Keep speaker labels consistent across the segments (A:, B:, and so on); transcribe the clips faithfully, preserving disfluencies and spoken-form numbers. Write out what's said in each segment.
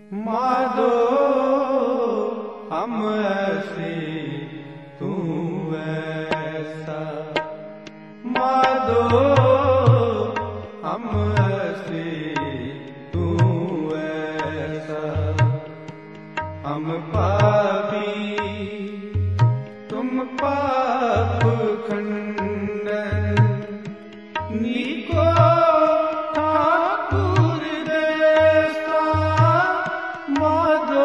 A: माधो हम ऐसे तू ऐसा, माधो हम ऐसे तू ऐसा। हम पापी तुम पाप खंडन, नीको ठाकुर देसा। माधो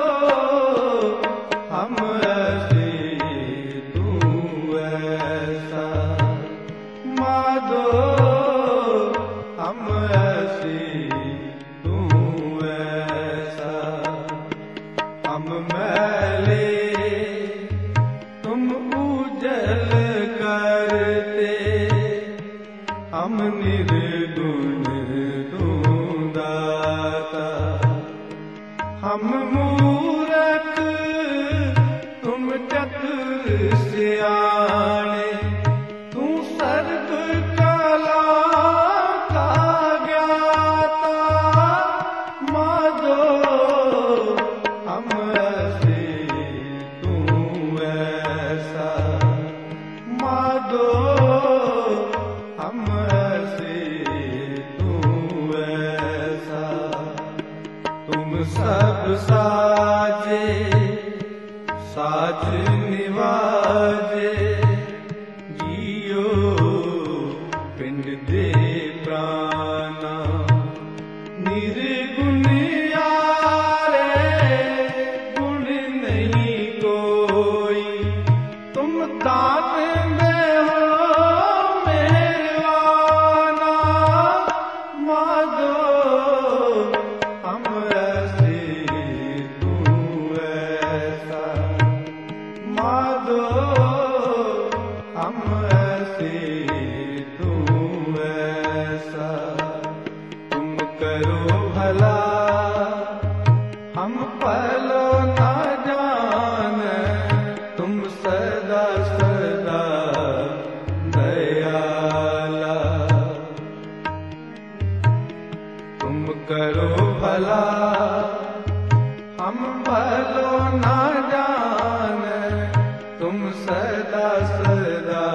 A: हम ऐसे तू ऐसा, माधो हम ऐसे तू ऐसा। हम मैले तुम उजल करते, हम निर्गुण तू दाता। हम मूरख तुम चतुर सियाणे, तू सर्व कला का ज्ञाता। माधो हम ऐसे तू ऐसा, माधो हम ऐसे तू ऐसा। तुम सब साजे साज निवाजे, जियो पिंड दे प्राणा। निर्गुण यारे गुण नहीं कोई, तुम दान में हो मेहरबाना। माधो हम ऐसे तू ऐसा, माधो हम ऐसे तू ऐसा। तुम करो भला हम पलो न जाने, तुम सदा सदा दयाला। तुम करो भला हम भलो न जाने, तुम सदा सदा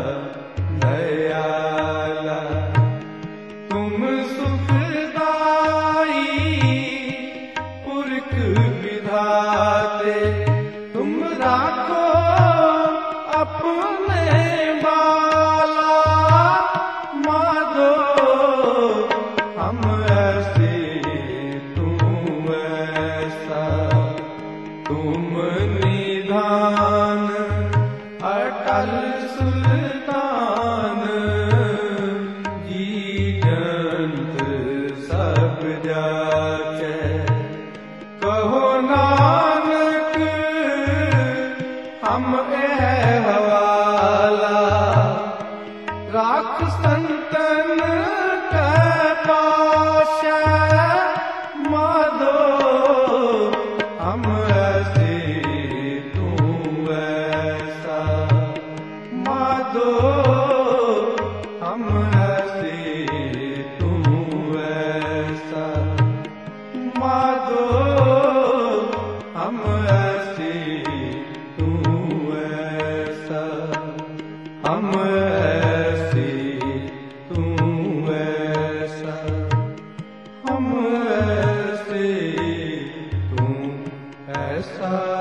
A: दयाला। तुम सुखदाई पुरख विधाते, तुम राखो अपने बाला। माधो हम ऐसे तू ऐसा। तुम निधान अटल सुल्तान, जी जंत सब जाचे। कहो नानक हम ए हवाला, राख संतन के पास। माधो हम ऐसे तू ऐसा, माधो हम ऐसे तू ऐसा। माधो हम ऐसे तू ऐसा, हम ऐसे तू ऐसा, हम ऐसे तू ऐसा।